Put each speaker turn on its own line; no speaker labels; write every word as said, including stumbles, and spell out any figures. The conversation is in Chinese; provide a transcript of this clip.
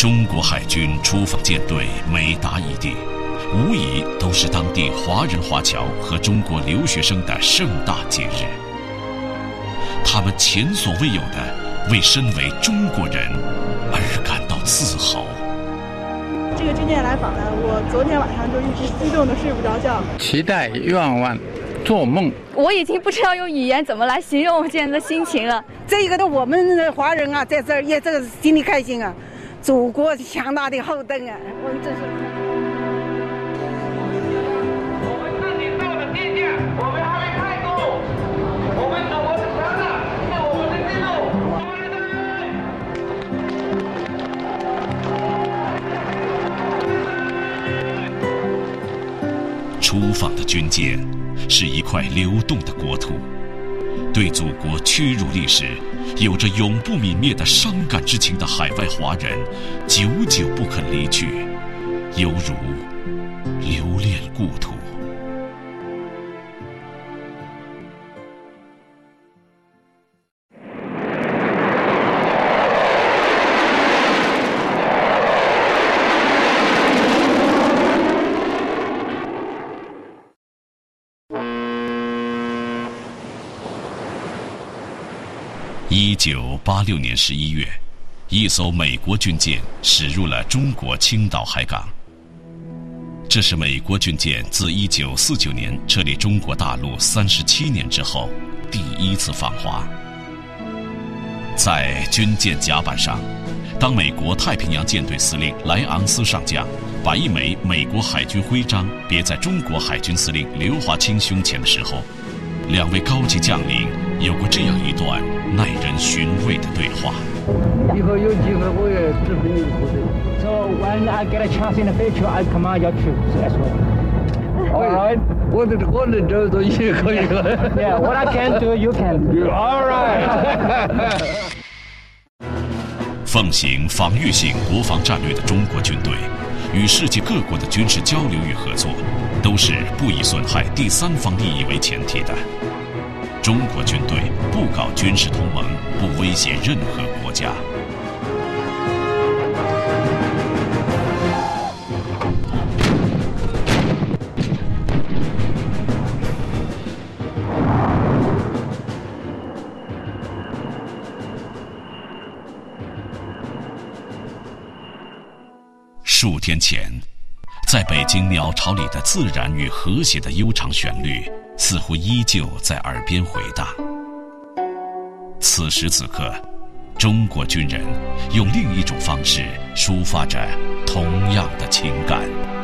中国海军出访舰队每达一地，无疑都是当地华人华侨和中国留学生的盛大节日。他们前所未有的为身为中国人而感到自豪。
这个军舰来访呢，我昨天晚上就一直激动的睡不着觉，
期待愿望，做梦。
我已经不知道用语言怎么来形容我现在的心情了。
这个的我们华人啊，在这儿也这个心里开心啊，祖国强大的后盾啊，我们真是。
我们自己造的地界，我们还没开工，我们祖国是强大，是我们的记录。
出访的军舰是一块流动的国土，对祖国屈辱历史有着永不泯灭的伤感之情的海外华人，久久不肯离去，犹如留恋故土。一九八六年十一月，一艘美国军舰驶入了中国青岛海港。这是美国军舰自一九四九年撤离中国大陆三十七年之后第一次访华。在军舰甲板上，当美国太平洋舰队司令莱昂斯上将把一枚美国海军徽章别在中国海军司令刘华清胸前的时候，两位高级将领有过这样一段耐人寻味的对话。
以后有机会我也支持你的部队。So when I get a chance in the future, I command your troops as well. All right. 我的我能这东西可以了。Yeah, what I can do, you can do. All right.
奉行防御性国防战略的中国军队，与世界各国的军事交流与合作，都是不以损害第三方利益为前提的。中国军队不搞军事同盟，不威胁任何国家。数天前，在北京鸟巢里的自然与和谐的悠长旋律，似乎依旧在耳边回荡。此时此刻，中国军人用另一种方式抒发着同样的情感。